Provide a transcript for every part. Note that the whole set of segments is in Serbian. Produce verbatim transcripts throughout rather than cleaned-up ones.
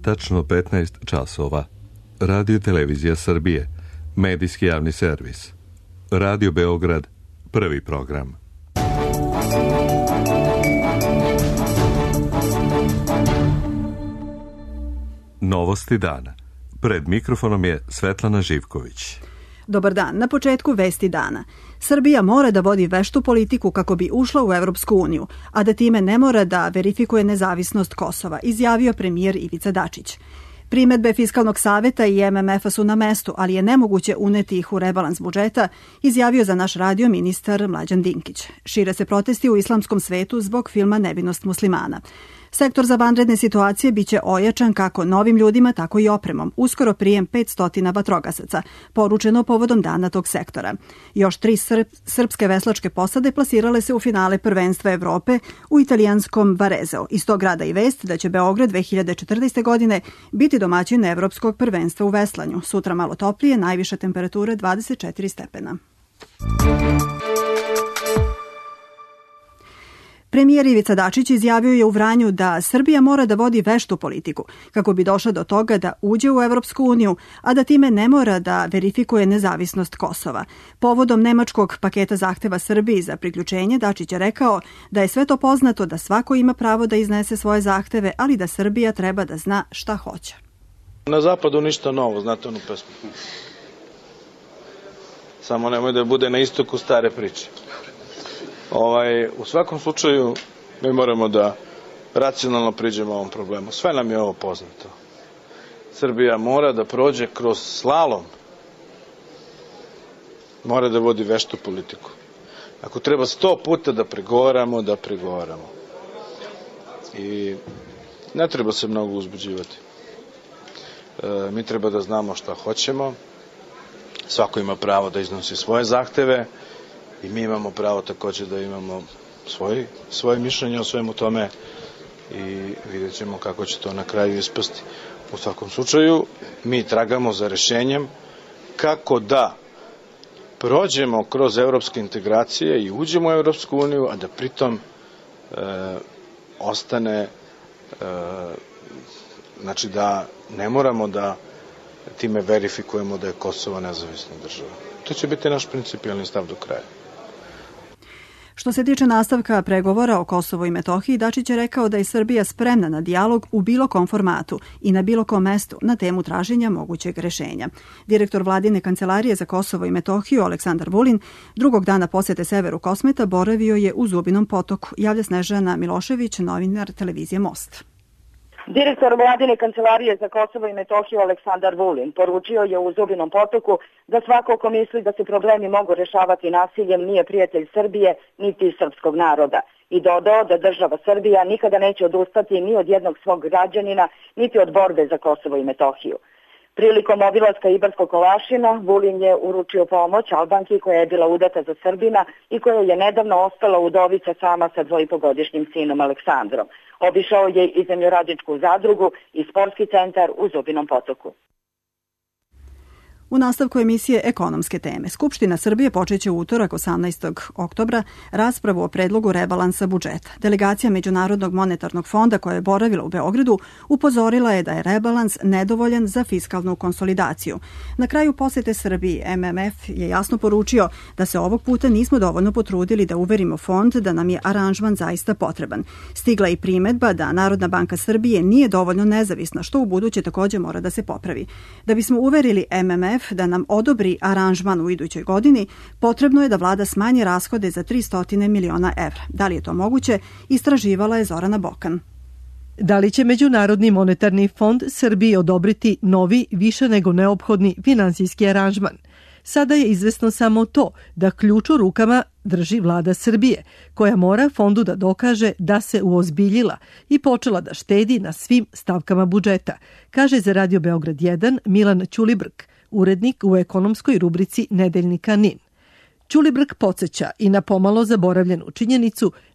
tačno petnaest časova. Radio Televizija Srbije, medijski javni servis. Radio Beograd, prvi program. Novosti dana. Pred mikrofonom je Svetlana Živković. Dobar dan. Na početku vesti dana. Srbija mora da vodi veštu politiku kako bi ušla u Evropsku uniju, a da time ne mora da verifikuje nezavisnost Kosova, izjavio premijer Ivica Dačić. Primedbe Fiskalnog saveta i M M F-a su na mestu, ali je nemoguće uneti ih u rebalans budžeta, izjavio za naš radio ministar Mlađan Dinkić. Šire se protesti u islamskom svetu zbog filma Nevinost muslimana. Sektor za vanredne situacije biće ojačan kako novim ljudima, tako i opremom. Uskoro prijem petsto vatrogasaca, poručeno povodom dana tog sektora. Još tri srp, srpske veslačke posade plasirale se u finale prvenstva Evrope u italijanskom Varezeu. Iz tog grada i vest da će Beograd dve hiljade četrnaeste. godine biti domaćin evropskog prvenstva u veslanju. Sutra malo toplije, najviša temperatura dvadeset četiri stepena. Premijer Ivica Dačić izjavio je u Vranju da Srbija mora da vodi veštu politiku kako bi došla do toga da uđe u Evropsku uniju, a da time ne mora da verifikuje nezavisnost Kosova. Povodom nemačkog paketa zahteva Srbiji za priključenje, Dačić je rekao da je sve to poznato, da svako ima pravo da iznese svoje zahteve, ali da Srbija treba da zna šta hoće. Na zapadu ništa novo, znate onu pesmu. Samo nemoj da bude na istoku stare priče. Ovaj, u svakom slučaju mi moramo da racionalno priđemo ovom problemu. Sve nam je ovo poznato. Srbija mora da prođe kroz slalom. Mora da vodi veštu politiku. Ako treba sto puta da pregovaramo, da pregovaramo. I ne treba se mnogo uzbuđivati. E, mi treba da znamo šta hoćemo. Svako ima pravo da iznosi svoje zahteve. I mi imamo pravo također da imamo svoj, svoje mišljenje o svemu tome i vidjet ćemo kako će to na kraju ispasti. U svakom slučaju, mi tragamo za rešenjem kako da prođemo kroz evropske integracije i uđemo u Evropsku uniju, a da pritom e, ostane, e, znači da ne moramo da time verifikujemo da je Kosovo nezavisna država. To će biti naš principijalni stav do kraja. Što se tiče nastavka pregovora o Kosovu i Metohiji, Dačić je rekao da je Srbija spremna na dijalog u bilo kom formatu i na bilo kom mestu na temu traženja mogućeg rešenja. Direktor Vladine kancelarije za Kosovo i Metohiju Aleksandar Vulin drugog dana posete severu Kosmeta boravio je u Zubinom Potoku, javlja Snežana Milošević, novinar televizije Most. Direktor Vladine kancelarije za Kosovo i Metohiju Aleksandar Vulin poručio je u Zubinom Potoku da svako ko misli da se problemi mogu rešavati nasiljem nije prijatelj Srbije niti srpskog naroda i dodao da država Srbija nikada neće odustati ni od jednog svog građanina niti od borbe za Kosovo i Metohiju. Prilikom obilaska Ibarskog Kolašina, Vulin je uručio pomoć Albanki koja je bila udata za Srbina i koja je nedavno ostala udovica sama sa dvoipogodišnjim sinom Aleksandrom. Obišao je i zemljoradničku zadrugu i sportski centar u Zubinom Potoku. U nastavku emisije Ekonomske teme. Skupština Srbije počeće u utorak osamnaestog oktobra raspravu o predlogu rebalansa budžeta. Delegacija Međunarodnog monetarnog fonda koja je boravila u Beogradu upozorila je da je rebalans nedovoljan za fiskalnu konsolidaciju. Na kraju posete Srbiji M M F je jasno poručio da se ovog puta nismo dovoljno potrudili da uverimo fond da nam je aranžman zaista potreban. Stigla je i primedba da Narodna banka Srbije nije dovoljno nezavisna, što u buduće također mora da se popravi. Da bismo uverili M M F da nam odobri aranžman u idućoj godini, potrebno je da vlada smanji rashode za tristo miliona evra. Da li je to moguće, istraživala je Zorana Bokan. Da li će Međunarodni monetarni fond Srbiji odobriti novi, više nego neophodni finansijski aranžman? Sada je izvesno samo to da ključ u rukama drži vlada Srbije, koja mora fondu da dokaže da se uozbiljila i počela da štedi na svim stavkama budžeta, kaže za Radio Beograd jedan Milan Ćulibrk, urednik u ekonomskoj rubrici Nedeljnika N I N. Ćulibrk podsjeća i na pomalo zaboravljenu činjenicu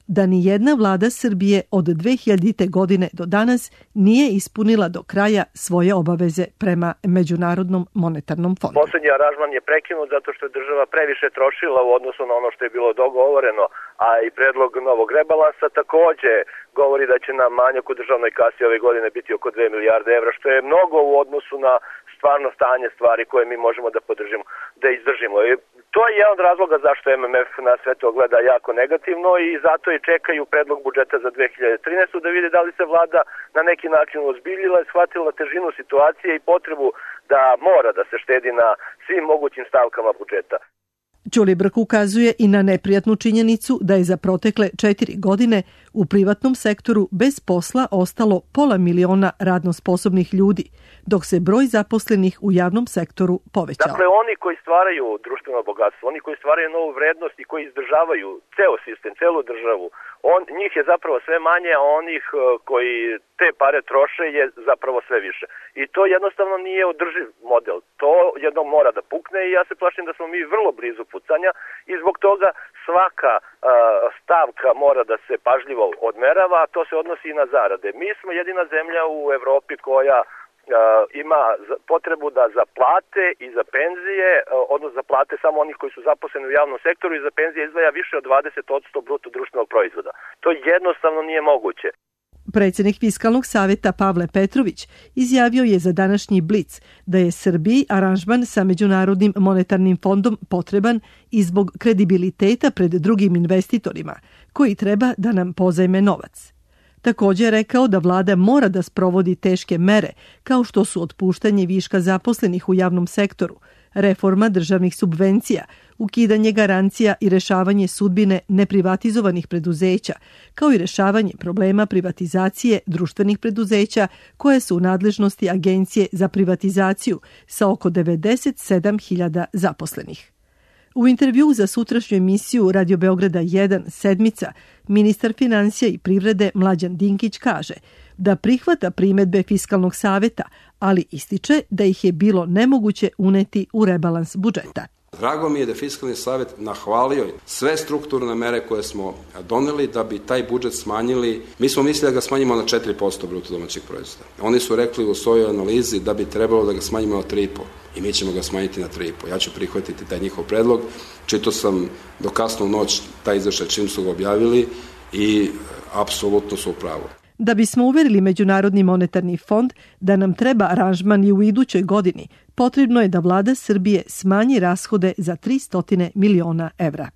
da ni jedna vlada Srbije od dve hiljadite. godine do danas nije ispunila do kraja svoje obaveze prema Međunarodnom monetarnom fondu. Poslednji aranžman je prekinut zato što je država previše trošila u odnosu na ono što je bilo dogovoreno, a i predlog novog rebalansa takođe govori da će nam manjak u državnoj kasi ove godine biti oko dve milijarde evra, što je mnogo u odnosu na stvarno stanje stvari koje mi možemo da podržimo, da izdržimo. I to je jedan od razloga zašto M M F na sve to gleda jako negativno i zato i čekaju predlog budžeta za dve hiljade trinaestu. da vide da li se vlada na neki način ozbiljila i shvatila težinu situacije i potrebu da mora da se štedi na svim mogućim stavkama budžeta. Ćulibrk ukazuje i na neprijatnu činjenicu da je za protekle četiri godine u privatnom sektoru bez posla ostalo pola miliona radno sposobnih ljudi, dok se broj zaposlenih u javnom sektoru povećao. Dakle, oni koji stvaraju društveno bogatstvo, oni koji stvaraju novu vrednost i koji izdržavaju ceo sistem, celu državu, on, njih je zapravo sve manje, a onih koji te pare troše je zapravo sve više. I to jednostavno nije održiv model. To jednom mora da pukne i ja se plašim da smo mi vrlo blizu pucanja i zbog toga svaka uh, stavka mora da se pažljivo odmerava, a to se odnosi i na zarade. Mi smo jedina zemlja u Evropi koja uh, ima potrebu da za plate i za penzije, uh, odnosno za plate samo onih koji su zaposleni u javnom sektoru i za penzije izdvaja više od dvadeset posto bruto društvenog proizvoda. To jednostavno nije moguće. Predsjednik Fiskalnog savjeta Pavle Petrović izjavio je za današnji Blic da je Srbiji aranžman sa Međunarodnim monetarnim fondom potreban i zbog kredibiliteta pred drugim investitorima, koji treba da nam pozajme novac. Također je rekao da vlada mora da sprovodi teške mere, kao što su otpuštanje viška zaposlenih u javnom sektoru, reforma državnih subvencija, ukidanje garancija i rešavanje sudbine neprivatizovanih preduzeća, kao i rešavanje problema privatizacije društvenih preduzeća koje su u nadležnosti Agencije za privatizaciju sa oko devedeset sedam hiljada zaposlenih. U intervjuu za sutrašnju emisiju Radio Beograda jedan Sedmica, ministar finansija i privrede Mlađan Dinkić kaže da prihvata primedbe Fiskalnog saveta, ali ističe da ih je bilo nemoguće uneti u rebalans budžeta. Drago mi je da je Fiskalni savet nahvalio sve strukturne mere koje smo doneli da bi taj budžet smanjili. Mi smo mislili da ga smanjimo na četiri posto bruto domaćeg proizvoda. Oni su rekli u svojoj analizi da bi trebalo da ga smanjimo na tri i po i mi ćemo ga smanjiti na tri i po. Ja ću prihvatiti taj njihov predlog. Čitao sam do kasno u noć taj izveštaj čim su ga objavili i apsolutno su u pravu. Da bismo uverili Međunarodni monetarni fond da nam treba aranžman i u idućoj godini, potrebno je da vlada Srbije smanji rashode za tristo miliona evra.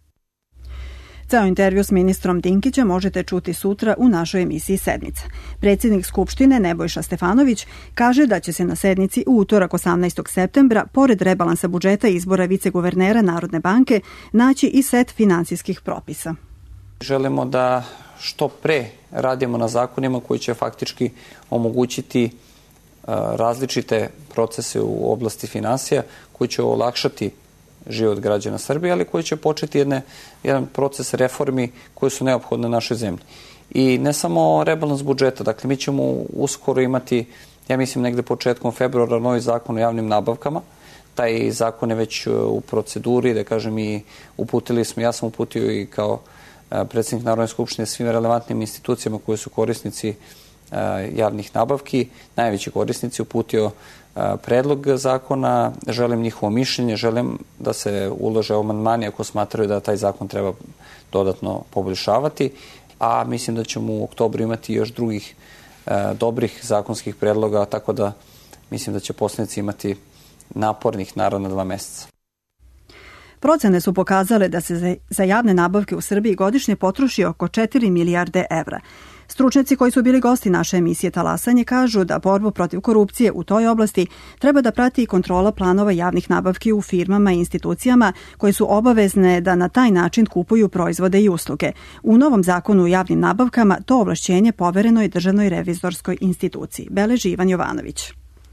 Ceo intervju s ministrom Dinkićem možete čuti sutra u našoj emisiji Sedmica. Predsjednik Skupštine Nebojša Stefanović kaže da će se na sednici u utorak osamnaestog septembra, pored rebalansa budžeta i izbora viceguvernera Narodne banke, naći i set finansijskih propisa. Želimo da što pre radimo na zakonima koji će faktički omogućiti različite procese u oblasti finansija, koji će olakšati život građana Srbije, ali koji će početi jedne, jedan proces reformi koje su neophodne našoj zemlji. I ne samo rebalans budžeta, dakle mi ćemo uskoro imati, ja mislim negde početkom februara, novi zakon o javnim nabavkama. Taj zakon je već u proceduri, da kažem, i uputili smo, ja sam uputio i kao predsjednik Narodne skupštine svim relevantnim institucijama koje su korisnici javnih nabavki, najveći korisnici, uputio predlog zakona, želim njihovo mišljenje, želim da se ulože amandmani ako smatraju da taj zakon treba dodatno poboljšavati, a mislim da ćemo u oktobru imati još drugih dobrih zakonskih predloga, tako da mislim da će poslanici imati napornih naravno dva meseca. Procene su pokazale da se za javne nabavke u Srbiji godišnje potroši oko četiri milijarde evra. Stručnjaci koji su bili gosti naše emisije Talasanje kažu da borbu protiv korupcije u toj oblasti treba da prati i kontrola planova javnih nabavki u firmama i institucijama koje su obavezne da na taj način kupuju proizvode i usluge. U novom zakonu o javnim nabavkama to ovlašćenje povereno je Državnoj revizorskoj instituciji, beleži Ivan Jovanović.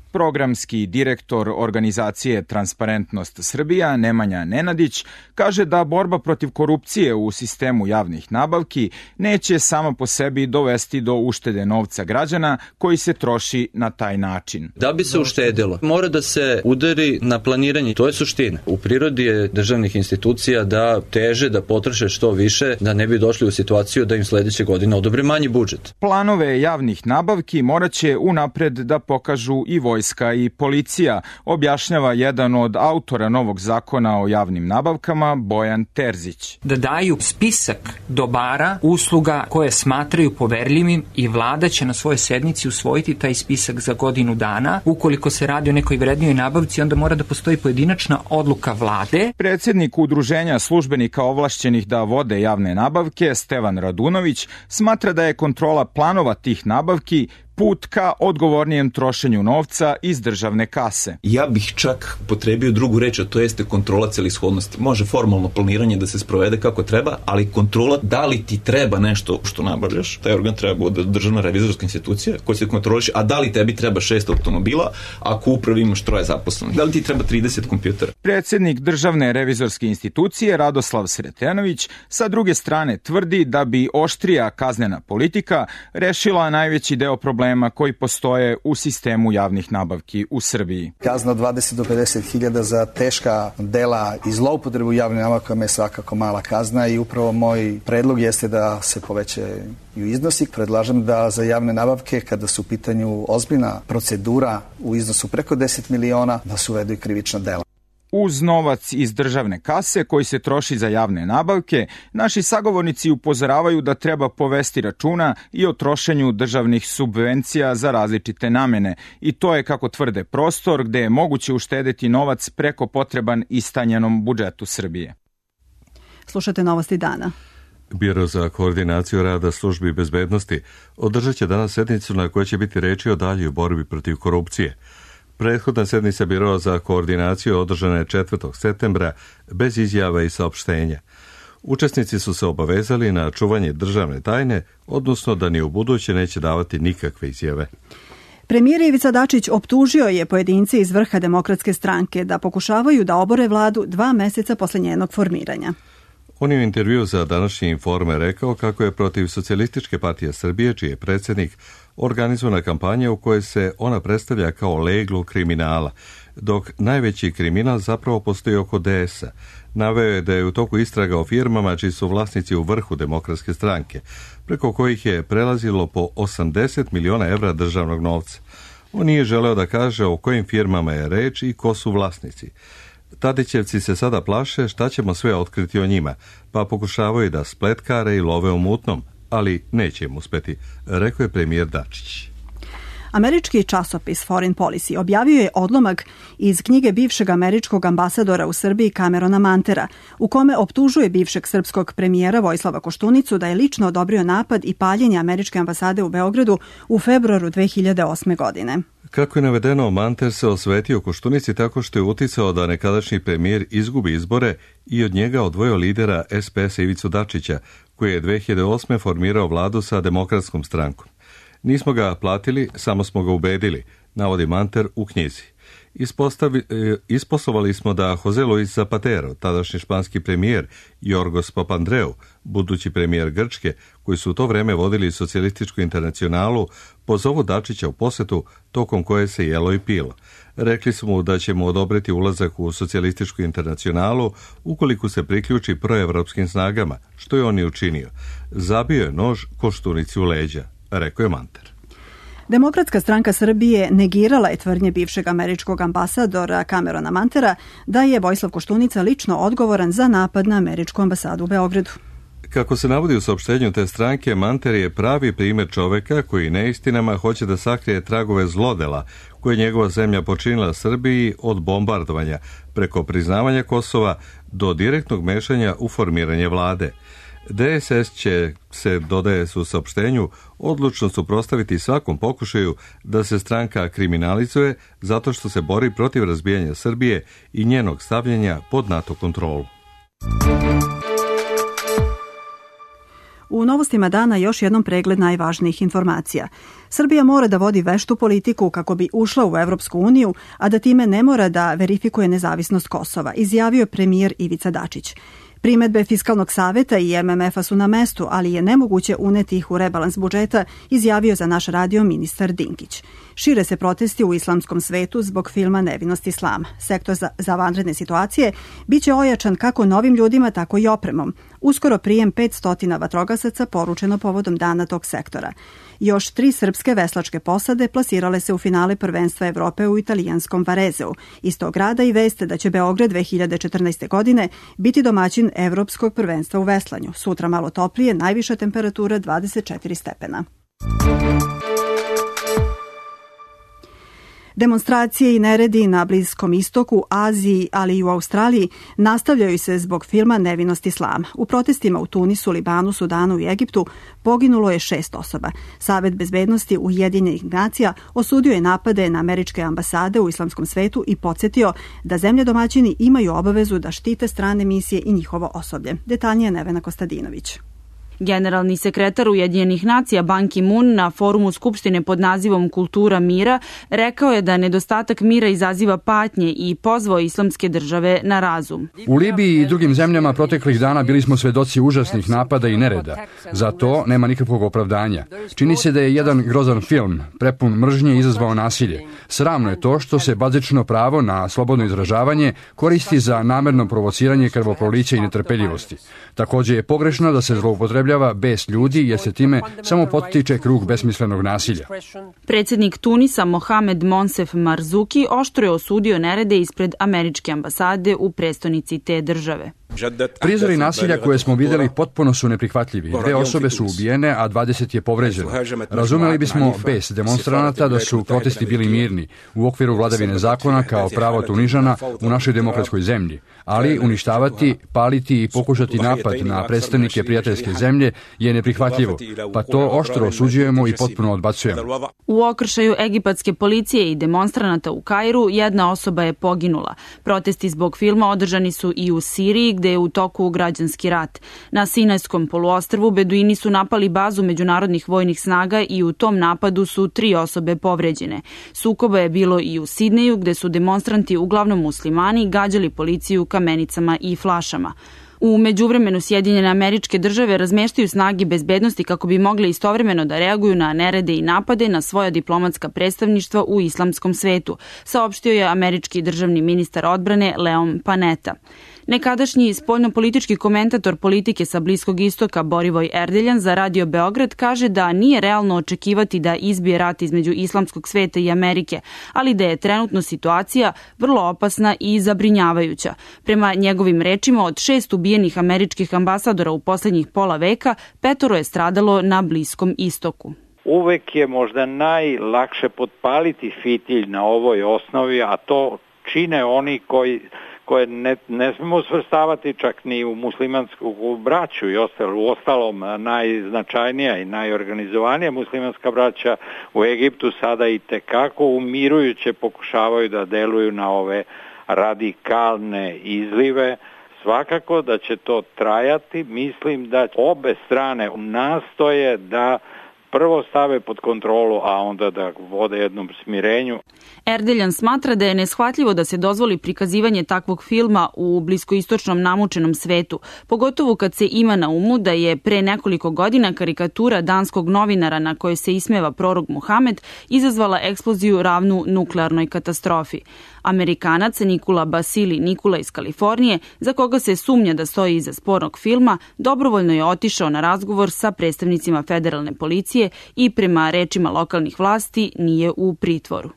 Programski direktor organizacije Transparentnost Srbija, Nemanja Nenadić, kaže da borba protiv korupcije u sistemu javnih nabavki neće sama po sebi dovesti do uštede novca građana koji se troši na taj način. Da bi se uštedilo, mora da se udari na planiranje. To je suština. U prirodi je državnih institucija da teže da potroše što više, da ne bi došli u situaciju da im sledeće godine odobre manji budžet. Planove javnih nabavki morat će unapred da pokažu i vojska i policija, objašnjava jedan od autora novog zakona o javnim nabavkama, Bojan Terzić. Da daju spisak dobara, usluga koje smatraju poverljivim i vlada će na svojoj sednici usvojiti taj spisak za godinu dana. Ukoliko se radi o nekoj vrednijoj nabavci, onda mora da postoji pojedinačna odluka vlade. Predsjednik Udruženja službenika ovlašćenih da vode javne nabavke, Stevan Radunović, smatra da je kontrola planova tih nabavki put ka odgovornijem trošenju novca iz državne kase. Ja bih čak potrebio drugu reč, a to jeste kontrola celishodnosti. Može formalno planiranje da se sprovede kako treba, ali kontrola da li ti treba nešto što nabavljaš, taj organ treba bude državna revizorska institucija koja se kontroliše, a da li tebi treba šest automobila ako upravi imaš troje zaposlenih, da li ti treba trideset kompjutera. Predsjednik državne revizorske institucije Radoslav Sretenović sa druge strane tvrdi da bi oštrija kaznena politika rešila najveći deo problema koji postoje u sistemu javnih nabavki u Srbiji. Kazna od dvadeset do pedeset hiljada za teška dela i zloupotrebu javnim nabavkama je svakako mala kazna i upravo moj predlog jeste da se povećaju iznosi. Predlažem da za javne nabavke, kada su u pitanju ozbiljna procedura u iznosu preko deset miliona, da se uvedu i krivična dela. Uz novac iz državne kase koji se troši za javne nabavke, naši sagovornici upozoravaju da treba povesti računa i o trošenju državnih subvencija za različite namene i to je, kako tvrde, prostor gde je moguće uštedeti novac preko potreban istanjenom budžetu Srbije. Slušate Novosti dana. Biro za koordinaciju rada službi bezbednosti održat će danas sednicu na kojoj će biti reči o daljoj borbi protiv korupcije. Prethodna sednica Biroa za koordinaciju održana je četvrtog septembra bez izjava i saopštenja. Učesnici su se obavezali na čuvanje državne tajne, odnosno da ni u buduće neće davati nikakve izjave. Premijer Ivica Dačić optužio je pojedince iz vrha Demokratske stranke da pokušavaju da obore vladu dva meseca posle njenog formiranja. On je u intervju za današnji Informer rekao kako je protiv Socijalističke partije Srbije, čiji je predsjednik, organizovana kampanja u kojoj se ona predstavlja kao leglo kriminala, dok najveći kriminal zapravo postoji oko D S-a. Naveo je da je u toku istraga o firmama čiji su vlasnici u vrhu Demokratske stranke, preko kojih je prelazilo po osamdeset miliona evra državnog novca. On nije želeo da kaže o kojim firmama je reč i ko su vlasnici. Tadićevci se sada plaše šta ćemo sve otkriti o njima, pa pokušavaju da spletkare i love u mutnom, ali neće im uspeti, rekao je premijer Dačić. Američki časopis Foreign Policy objavio je odlomak iz knjige bivšeg američkog ambasadora u Srbiji Camerona Mantera, u kome optužuje bivšeg srpskog premijera Vojislava Koštunicu da je lično odobrio napad i paljenje američke ambasade u Beogradu u februaru dve hiljade osme. godine. Kako je navedeno, Manter se osvetio Koštunici tako što je uticao da nekadašnji premijer izgubi izbore i od njega odvojio lidera S P S-a Ivicu Dačića, koji je dve hiljade osme formirao vladu sa Demokratskom strankom. Nismo ga platili, samo smo ga ubedili, navodi Manter u knjizi. Ispostavi, isposovali smo da Jose Luis Zapatero, tadašnji španski premijer, Jorgos Papandreou, budući premijer Grčke, koji su u to vreme vodili socijalističku internacionalu, pozovu Dačića u posetu tokom koje se jelo i pilo. Rekli su mu da će mu odobriti ulazak u socijalističku internacionalu ukoliko se priključi proevropskim snagama, što je on i učinio. Zabio je nož Koštunici u leđa, rekao je Manter. Demokratska stranka Srbije negirala je tvrdnje bivšeg američkog ambasadora Camerona Mantera da je Vojislav Koštunica lično odgovoran za napad na američku ambasadu u Beogradu. Kako se navodi u saopštenju te stranke, Manter je pravi primjer čoveka koji neistinama hoće da sakrije tragove zlodela koje je njegova zemlja počinila Srbiji od bombardovanja preko priznavanja Kosova do direktnog mešanja u formiranje vlade. D S S će se, dodaje se u saopštenju, odlučno suprotstaviti svakom pokušaju da se stranka kriminalizuje zato što se bori protiv razbijanja Srbije i njenog stavljanja pod NATO kontrolu. U novostima dana još jednom pregled najvažnijih informacija. Srbija mora da vodi veštu politiku kako bi ušla u Evropsku uniju, a da time ne mora da verifikuje nezavisnost Kosova, izjavio premijer Ivica Dačić. Primedbe Fiskalnog saveta i M M F-a su na mestu, ali je nemoguće uneti ih u rebalans budžeta, izjavio za naš radio ministar Dinkić. Šire se protesti u islamskom svetu zbog filma Nevinost islama. Sektor za, za vanredne situacije biće ojačan kako novim ljudima, tako i opremom. Uskoro prijem petsto vatrogasaca poručeno povodom dana tog sektora. Još tri srpske veslačke posade plasirale se u finale prvenstva Evrope u italijanskom Varezeu. Iz tog grada i veste da će Beograd dve hiljade četrnaeste. godine biti domaćin Evropskog prvenstva u veslanju. Sutra malo toplije, najviša temperatura dvadeset četiri stepena. Demonstracije i neredi na Bliskom istoku, Aziji, ali i u Australiji nastavljaju se zbog filma Nevinost islama. U protestima u Tunisu, Libanu, Sudanu i Egiptu poginulo je šest osoba. Savet bezbednosti Ujedinjenih nacija osudio je napade na američke ambasade u islamskom svetu i podsjetio da zemlje domaćini imaju obavezu da štite strane misije i njihovo osoblje. Detaljnije Nevena Kostadinović. Generalni sekretar Ujedinjenih nacija Ban Ki-moon na forumu Skupštine pod nazivom Kultura mira rekao je da nedostatak mira izaziva patnje i pozvao islamske države na razum. U Libiji i drugim zemljama proteklih dana bili smo svedoci užasnih napada i nereda. Za to nema nikakvog opravdanja. Čini se da je jedan grozan film, prepun mržnje, izazvao nasilje. Sramno je to što se bazično pravo na slobodno izražavanje koristi za namerno provociranje krvoprolića i netrpeljivosti. Također je pogrešno da se zloupotrebljava bes ljudi jer se time samo potiče krug besmislenog nasilja. Predsjednik Tunisa Mohamed Monsef Marzuki oštro je osudio nerede ispred američke ambasade u prestonici te države. Prizori nasilja koje smo vidjeli potpuno su neprihvatljivi. Dve osobe su ubijene, a dvadeset je povređeno. Razumeli bismo bes demonstranata da su protesti bili mirni, u okviru vladavine zakona kao pravo Tunižana u našoj demokratskoj zemlji. Ali uništavati, paliti i pokušati napad na predstavnike prijateljske zemlje je neprihvatljivo, pa to oštro osuđujemo i potpuno odbacujemo. U okršaju egipatske policije i demonstranata u Kairu jedna osoba je poginula. Protesti zbog filma održani su i u Siriji, gde je u toku građanski rat. Na Sinajskom poluostrvu beduini su napali bazu međunarodnih vojnih snaga i u tom napadu su tri osobe povređene. Sukoba je bilo i u Sidneju, gde su demonstranti, uglavnom muslimani, gađali policiju kamenicama i flašama. U međuvremenu Sjedinjene Američke Države razmeštaju snage bezbednosti kako bi mogle istovremeno da reaguju na nerede i napade na svoja diplomatska predstavništva u islamskom svetu, saopštio je američki državni ministar odbrane Leon Panetta. Nekadašnji spoljnopolitički komentator politike sa Bliskog istoka Borivoj Erdeljan za Radio Beograd kaže da nije realno očekivati da izbije rat između islamskog sveta i Amerike, ali da je trenutno situacija vrlo opasna i zabrinjavajuća. Prema njegovim rečima, od šest ubijenih američkih ambasadora u posljednjih pola veka, petoro je stradalo na Bliskom istoku. Uvek je možda najlakše potpaliti fitilj na ovoj osnovi, a to čine oni koji koje ne, ne smemo svrstavati čak ni u muslimansku braću i ostalo. U ostalom najznačajnija i najorganizovanija muslimanska braća u Egiptu sada i tekako umirujuće pokušavaju da deluju na ove radikalne izlive. Svakako da će to trajati. Mislim da obe strane nastoje da prvo stave pod kontrolu, a onda da vode jednom smirenju. Erdeljan smatra da je neshvatljivo da se dozvoli prikazivanje takvog filma u bliskoistočnom namučenom svetu, pogotovo kad se ima na umu da je pre nekoliko godina karikatura danskog novinara na kojoj se ismeva prorok Muhamed izazvala eksploziju ravnu nuklearnoj katastrofi. Amerikanac Nikula Basili Nikula iz Kalifornije, za koga se sumnja da stoji iza spornog filma, dobrovoljno je otišao na razgovor sa predstavnicima federalne policije i prema rečima lokalnih vlasti nije u pritvoru.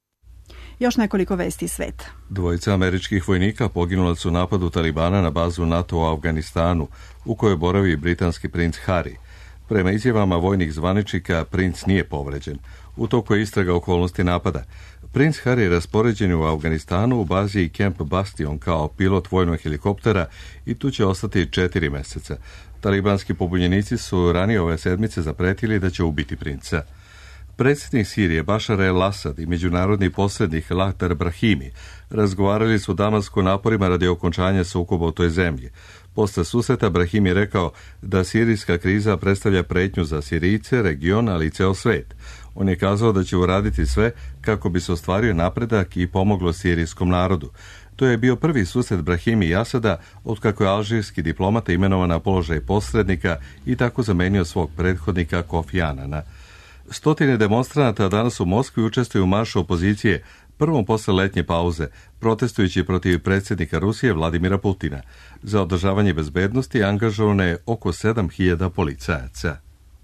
Još nekoliko vesti iz sveta. Dvojica američkih vojnika poginula su u napadu Talibana na bazu NATO u Afganistanu, u kojoj boravi britanski princ Harry. Prema izjavama vojnih zvaničnika, princ nije povređen. U toku je istraga okolnosti napada. Princ Harry je raspoređen u Afganistanu u bazi Camp Bastion kao pilot vojnog helikoptera i tu će ostati četiri meseca. Talibanski pobunjenici su ranije ove sedmice zapretili da će ubiti princa. Predsjednik Sirije Bašar el-Asad i međunarodni posrednik Lahtar Brahimi razgovarali su u Damasku naporima radi okončanja sukoba u toj zemlji. Posle susreta Brahim je rekao da sirijska kriza predstavlja pretnju za Sirijce, region, ali i ceo svet. On je kazao da će uraditi sve kako bi se ostvario napredak i pomoglo sirijskom narodu. To je bio prvi susret Brahimi i Asada otkako je alžirski diplomata imenovan na položaj posrednika i tako zamenio svog prethodnika Kofi Anana. Stotine demonstranata danas u Moskvi učestvuju u maršu opozicije, prvom posle letnje pauze, protestujući protiv predsjednika Rusije Vladimira Putina. Za održavanje bezbednosti angažovano je oko sedam hiljada policajaca.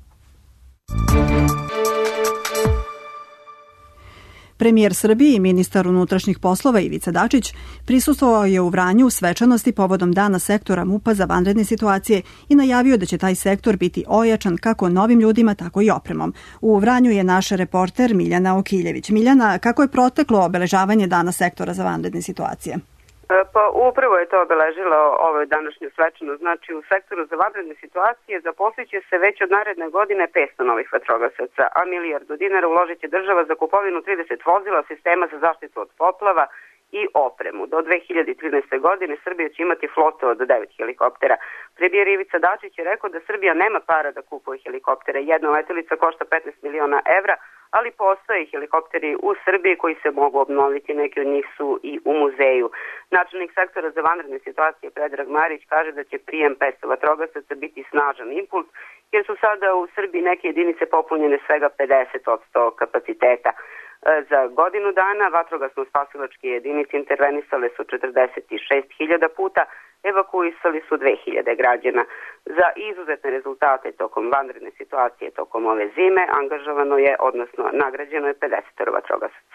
Premijer Srbije i ministar unutrašnjih poslova Ivica Dačić prisustvovao je u Vranju svečanosti povodom dana sektora MUP-a za vanredne situacije i najavio da će taj sektor biti ojačan kako novim ljudima, tako i opremom. U Vranju je naš reporter Miljana Okiljević. Miljana, kako je proteklo obeležavanje dana sektora za vanredne situacije? Pa upravo je to obeležilo ovo današnju svečanost. Znači u sektoru za vanredne situacije zaposliće se već od naredne godine petsto novih vatrogasaca, a milijardu dinara uložit će država za kupovinu trideset vozila, sistema za zaštitu od poplava i opremu. Do dve hiljade trinaeste. godine Srbija će imati flotu od devet helikoptera. Premijer Ivica Dačić je rekao da Srbija nema para da kupuje helikoptere. Jedna letelica košta petnaest miliona evra, ali postoje helikopteri u Srbiji koji se mogu obnoviti, neki od njih su i u muzeju. Načelnik sektora za vanredne situacije Predrag Marić kaže da će prijem petsto vatrogasaca biti snažan impuls, jer su sada u Srbiji neke jedinice popunjene svega pedeset posto kapaciteta. Za godinu dana vatrogasno-spasilačke jedinice intervenisale su četrdeset šest hiljada puta, evakuisali su dve hiljade građana. Za izuzetne rezultate tokom vanredne situacije tokom ove zime angažovano je, odnosno nagrađeno je pedeset vatrogasaca.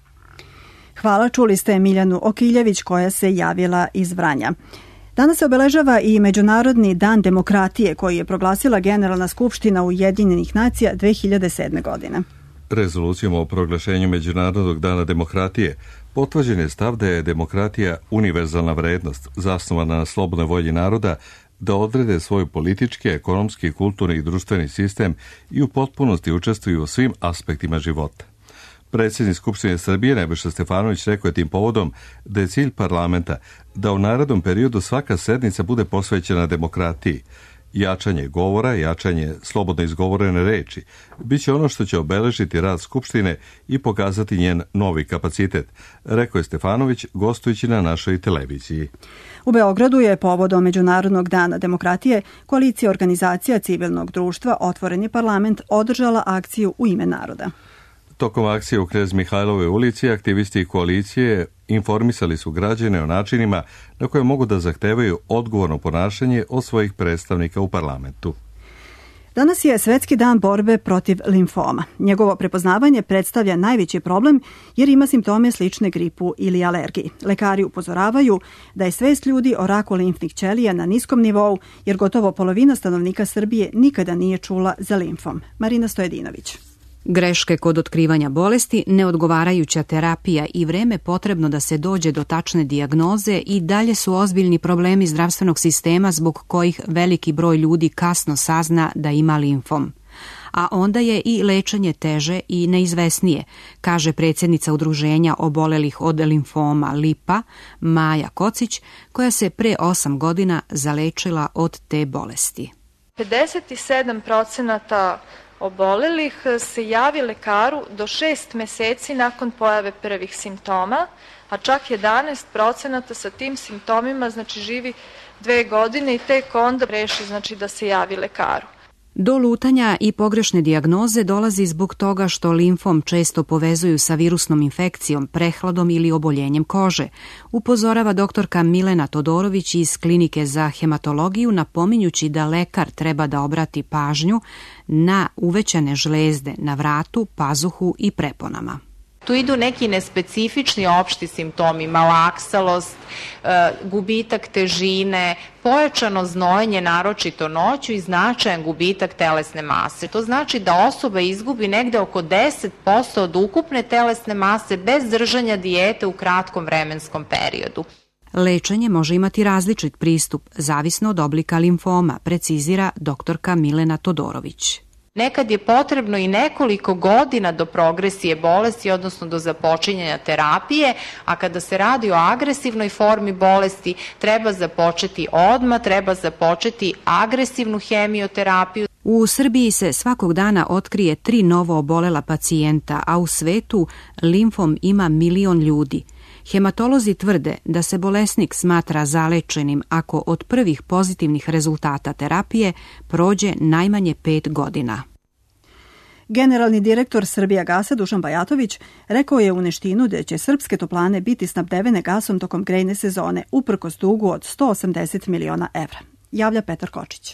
Hvala, čuli ste Miljanu Okiljević koja se javila iz Vranja. Danas se obeležava i Međunarodni dan demokratije koji je proglasila Generalna skupština Ujedinjenih nacija dve hiljade sedme. godine. Rezolucijom o proglašenju Međunarodnog dana demokratije potvrđen je stav da je demokratija univerzalna vrednost, zasnovana na slobodnoj volji naroda da odrede svoj politički, ekonomski, kulturni i društveni sistem i u potpunosti učestvuju u svim aspektima života. Predsjednik Skupštine Srbije Nebojša Stefanović rekao je tim povodom da je cilj parlamenta da u narednom periodu svaka sednica bude posvećena demokratiji. Jačanje govora, jačanje slobodno izgovorene reči biće ono što će obeležiti rad Skupštine i pokazati njen novi kapacitet, rekao je Stefanović gostujući na našoj televiziji. U Beogradu je povodom Međunarodnog dana demokratije koalicija organizacija civilnog društva Otvoreni parlament održala akciju U ime naroda. Tokom akcije u Knez Mihajlovoj ulici aktivisti koalicije informisali su građane o načinima na koje mogu da zahtevaju odgovorno ponašanje od svojih predstavnika u parlamentu. Danas je Svetski dan borbe protiv limfoma. Njegovo prepoznavanje predstavlja najveći problem jer ima simptome slične gripu ili alergiji. Lekari upozoravaju da je svest ljudi o raku limfnih ćelija na niskom nivou jer gotovo polovina stanovnika Srbije nikada nije čula za limfom. Marina Stojedinović. Greške kod otkrivanja bolesti, neodgovarajuća terapija i vreme potrebno da se dođe do tačne dijagnoze i dalje su ozbiljni problemi zdravstvenog sistema zbog kojih veliki broj ljudi kasno sazna da ima limfom. A onda je i lečenje teže i neizvesnije, kaže predsjednica udruženja obolelih od limfoma Lipa, Maja Kocić, koja se pre osam godina zalečila od te bolesti. pedeset sedam procenata obolelih se javi lekaru do šest meseci nakon pojave prvih simptoma, a čak jedanaest procenata sa tim simptomima znači živi dve godine i tek onda reši znači da se javi lekaru. Do lutanja i pogrešne dijagnoze dolazi zbog toga što limfom često povezuju sa virusnom infekcijom, prehladom ili oboljenjem kože, upozorava doktorka Milena Todorović iz Klinike za hematologiju, napominjući da lekar treba da obrati pažnju na uvećane žlezde na vratu, pazuhu i preponama. Tu idu neki nespecifični opšti simptomi, malaksalost, gubitak težine, pojačano znojenje naročito noću i značajan gubitak telesne mase. To znači da osoba izgubi negde oko deset posto od ukupne telesne mase bez držanja dijete u kratkom vremenskom periodu. Lečenje može imati različit pristup, zavisno od oblika limfoma, precizira doktorka Milena Todorović. Nekad je potrebno i nekoliko godina do progresije bolesti, odnosno do započinjanja terapije, a kada se radi o agresivnoj formi bolesti, treba započeti odmah, treba započeti agresivnu hemioterapiju. U Srbiji se svakog dana otkrije tri novo obolela pacijenta, a u svetu limfom ima milion ljudi. Hematolozi tvrde da se bolesnik smatra zalečenim ako od prvih pozitivnih rezultata terapije prođe najmanje pet godina. Generalni direktor Srbijagasa Dušan Bajatović rekao je u Neštinu da će srpske toplane biti snabdevene gasom tokom grejne sezone, uprkos dugu od sto osamdeset miliona evra. Javlja Petar Kočić. E,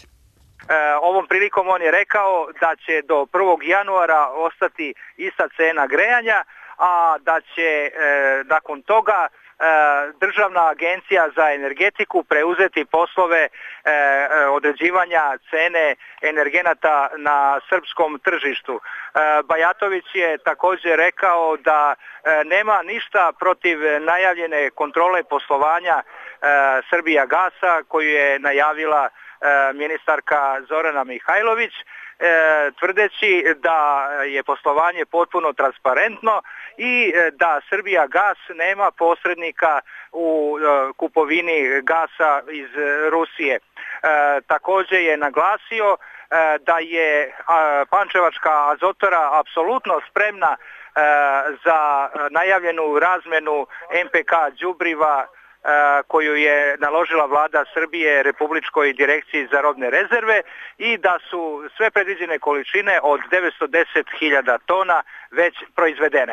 ovom prilikom on je rekao da će do prvog januara ostati ista cena grejanja, a da će e, nakon toga e, Državna agencija za energetiku preuzeti poslove e, određivanja cene energenata na srpskom tržištu. E, Bajatović je također rekao da e, nema ništa protiv najavljene kontrole poslovanja e, Srbijagasa koju je najavila e, ministarka Zorana Mihajlović, e, tvrdeći da je poslovanje potpuno transparentno i da Srbijagas nema posrednika u e, kupovini gasa iz Rusije. E, također je naglasio e, da je a, Pančevačka azotora apsolutno spremna e, za najavljenu razmenu em pe ka đubriva koju je naložila vlada Srbije Republičkoj direkciji za robne rezerve i da su sve predviđene količine od devetsto deset hiljada tona već proizvedene.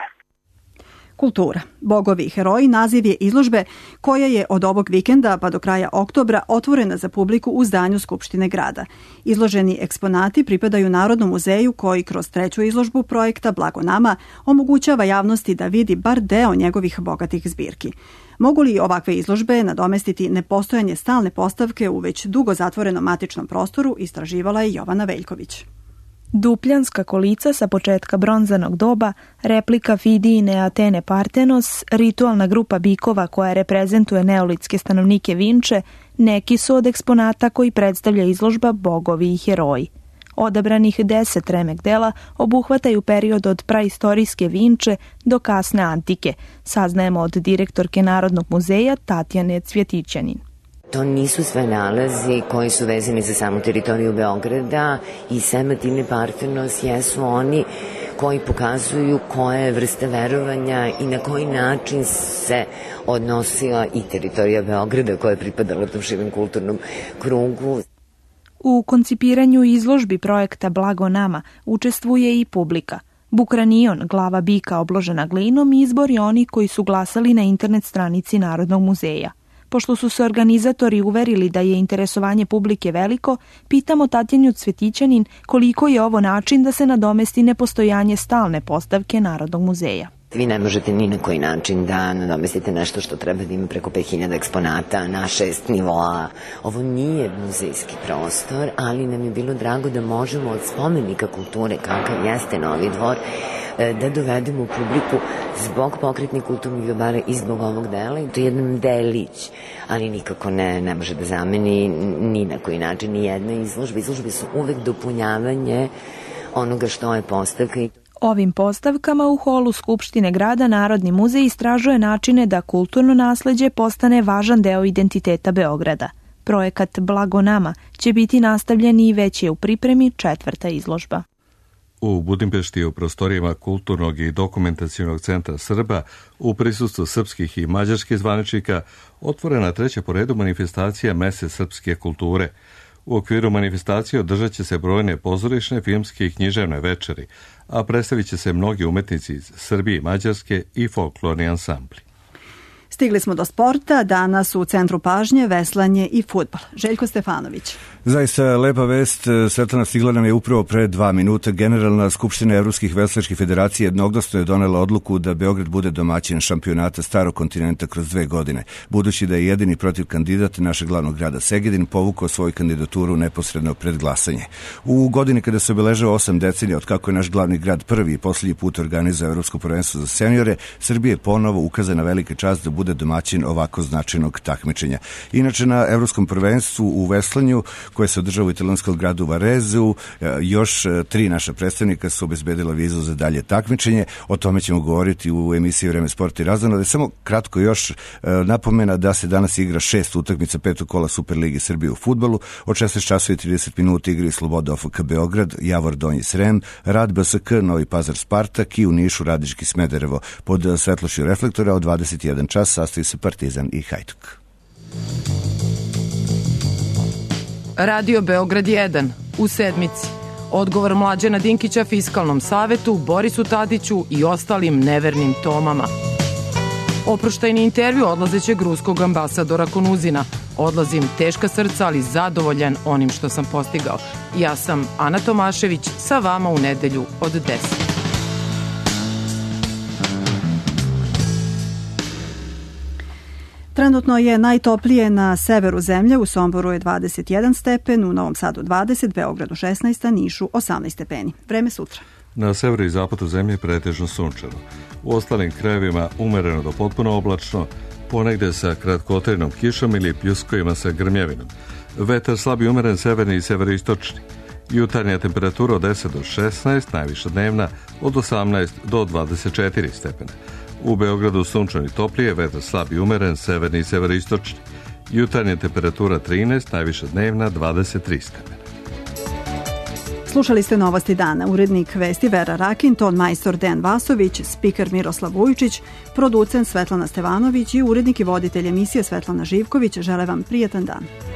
Kultura. Bogovi i heroji naziv je izložbe koja je od ovog vikenda pa do kraja oktobra otvorena za publiku u zdanju Skupštine grada. Izloženi eksponati pripadaju Narodnom muzeju koji kroz treću izložbu projekta Blago nama omogućava javnosti da vidi bar deo njegovih bogatih zbirki. Mogu li ovakve izložbe nadomestiti nepostojanje stalne postavke u već dugo zatvorenom matičnom prostoru, istraživala je Jovana Veljković. Dupljanska kolica sa početka bronzanog doba, replika Fidijine Atene Partenos, ritualna grupa bikova koja reprezentuje neolitske stanovnike Vinče, neki su od eksponata koji predstavlja izložba Bogovi i heroji. Odabranih deset remek dela obuhvataju period od praistorijske Vinče do kasne antike, saznajemo od direktorke Narodnog muzeja Tatjane Cvjetićanin. To nisu sve nalazi koji su vezani za samu teritoriju Beograda i sem Atine Partenos jesu oni koji pokazuju koje vrste verovanja i na koji način se odnosila i teritorija Beograda koja je pripadala tom širem kulturnom krugu. U koncipiranju izložbi projekta Blago nama učestvuje i publika. Bukranion, glava bika obložena glinom, izbor je oni koji su glasali na internet stranici Narodnog muzeja. Pošto su se organizatori uverili da je interesovanje publike veliko, pitamo Tatjanu Cvjetićanin koliko je ovo način da se nadomesti nepostojanje stalne postavke Narodnog muzeja. Vi ne možete ni na koji način da nadomestite nešto što treba da ima preko pet hiljada eksponata na šest nivoa. Ovo nije muzejski prostor, ali nam je bilo drago da možemo od spomenika kulture, kakav jeste Novi dvor, da dovedemo publiku zbog pokretnih kulturnih dobara i zbog ovog dela. To je jedan delić, ali nikako ne, ne može da zameni ni na koji način ni jedna izložba. Izložbe su uvek dopunjavanje onoga što je postavka. Ovim postavkama u holu Skupštine grada Narodni muzej istražuje načine da kulturno nasleđe postane važan deo identiteta Beograda. Projekat Blago nama će biti nastavljen i već je u pripremi četvrta izložba. U Budimpešti u prostorijama Kulturnog i dokumentacionog centra Srba u prisustvu srpskih i mađarskih zvaničnika otvorena treća po redu manifestacija Mesec srpske kulture. U okviru manifestacije održat će se brojne pozorišne, filmske i književne večeri, a predstavit će se mnogi umetnici iz Srbije i Mađarske i folklorni ansambli. Stigli smo do sporta, danas u centru pažnje veslanje i fudbal. Željko Stefanović. Zaista lepa vest, Svetlana, stigla nam je upravo pre dva minuta. Generalna skupština Evropskih veslačkih federacija jednoglasno je donela odluku da Beograd bude domaćin šampionata Starog kontinenta kroz dve godine, budući da je jedini protiv kandidat našeg glavnog grada Segedin povukao svoju kandidaturu neposredno pred glasanje. U godini kada se obeležava osam decenija od kako je naš glavni grad prvi i posljednji put organizao Evropsko prvenstvo za seniore, Srbije je ponovo ukazana velika čast da bude bude domaćin ovako značajnog takmičenja. Inače, na Evropskom prvenstvu u veslanju, koje se održava u italijanskom gradu Varezu, još tri naša predstavnika su obezbedila vizu za dalje takmičenje. O tome ćemo govoriti u emisiji Vreme sporta i razonode. Samo kratko još napomena da se danas igra šest utakmica petog kola Superligi Srbije u fudbalu. Od šesnaest časova i trideset minuta igraju Sloboda O F K Beograd, Javor Donji Srem, Rad B S K, Novi Pazar Spartak i u Nišu Radnički Smederevo. Pod svetlošću reflektora od dvadeset jedan čas sastoji se Partizan i Hajduk. Radio Beograd jedan u sedmici. Odgovor Mlađana Dinkića Fiskalnom savetu, Borisu Tadiću i ostalim nevernim Tomama. Oproštajni intervju odlazećeg ruskog ambasadora Konuzina. Odlazim teška srca, ali zadovoljan onim što sam postigao. Ja sam Ana Tomašević, sa vama u nedelju od deset. Trenutno je najtoplije na severu zemlje, u Somboru je dvadeset jedan stepen, u Novom Sadu dvadeset, Beogradu šesnaest, a Nišu osamnaest stepeni. Vreme sutra. Na severu i zapadu zemlje pretežno sunčano. U ostalim krajevima umereno do potpuno oblačno, ponegde sa kratkotrajnom kišom ili pljuskovima sa grmljavinom. Vetar slabi umeren severni i severoistočni. Jutarnja temperatura od deset do šesnaest, najviša dnevna od osamnaest do dvadeset četiri stepena. U Beogradu sunčani toplije, vetar slabi umeren, severni i severoistočni. Jutarnja temperatura trinaest, najviša dnevna dvadeset tri stepena. Slušali ste Novosti dana. Urednik vesti Vera Rakin, ton majstor Dejan Vasović, spiker Miroslav Vujčić, producent Svetlana Stevanović i urednik i voditelj emisije Svetlana Živković. Žele vam prijatan dan.